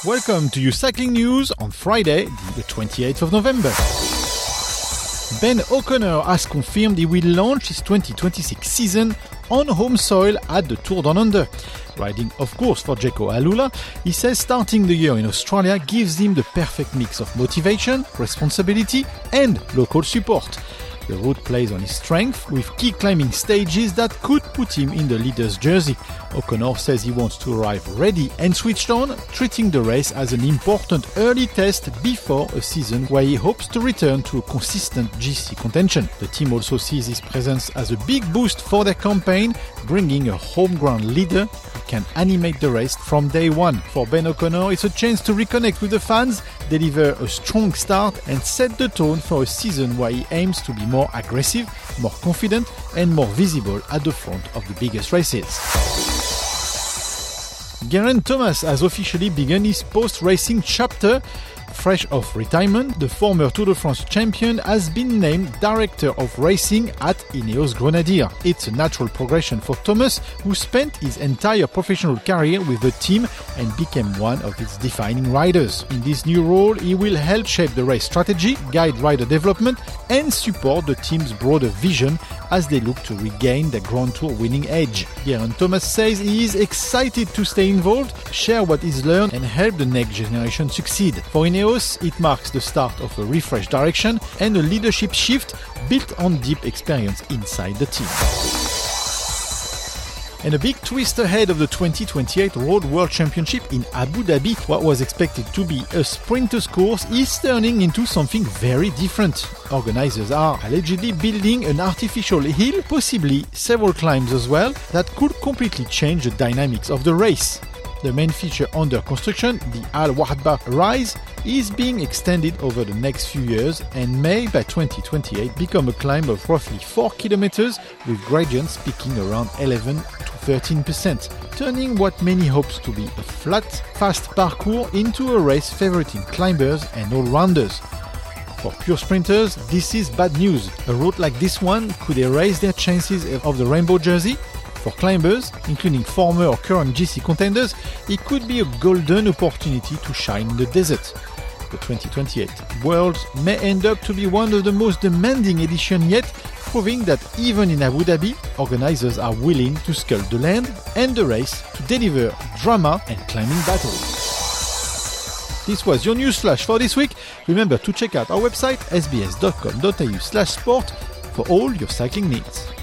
Welcome to your cycling news on Friday, the 28th of November. Ben O'Connor has confirmed he will launch his 2026 season on home soil at the Tour Down Under. Riding, of course, for Jayco Alula, he says starting the year in Australia gives him the perfect mix of motivation, responsibility and local support. The route plays on his strength with key climbing stages that could put him in the leader's jersey. O'Connor says he wants to arrive ready and switched on, treating the race as an important early test before a season where he hopes to return to a consistent GC contention. The team also sees his presence as a big boost for their campaign, bringing a home-ground leader who can animate the race from day one. For Ben O'Connor, it's a chance to reconnect with the fans, deliver a strong start and set the tone for a season where he aims to be more aggressive, more confident and more visible at the front of the biggest races. Geraint Thomas has officially begun his post-racing chapter. Fresh off retirement, the former Tour de France champion has been named Director of Racing at Ineos Grenadier. It's a natural progression for Thomas, who spent his entire professional career with the team and became one of its defining riders. In this new role, he will help shape the race strategy, guide rider development and support the team's broader vision as they look to regain their Grand Tour winning edge. Geraint Thomas says he is excited to stay involved, share what he's learned and help the next generation succeed. For Ineos, it marks the start of a refreshed direction and a leadership shift built on deep experience inside the team. And a big twist ahead of the 2028 Road World Championship in Abu Dhabi. What was expected to be a sprinter's course is turning into something very different. Organizers are allegedly building an artificial hill, possibly several climbs as well, that could completely change the dynamics of the race. The main feature under construction, the Al Wahba Rise, is being extended over the next few years and may by 2028 become a climb of roughly 4 kilometers with gradients peaking around 11 to 13%, turning what many hopes to be a flat, fast parkour into a race favoriting climbers and all-rounders. For pure sprinters, this is bad news. A route like this one could erase their chances of the rainbow jersey. For climbers, including former or current GC contenders, it could be a golden opportunity to shine in the desert. The 2028 Worlds may end up to be one of the most demanding editions yet, proving that even in Abu Dhabi, organizers are willing to sculpt the land and the race to deliver drama and climbing battles. This was your news flash for this week. Remember to check out our website sbs.com.au/sport for all your cycling needs.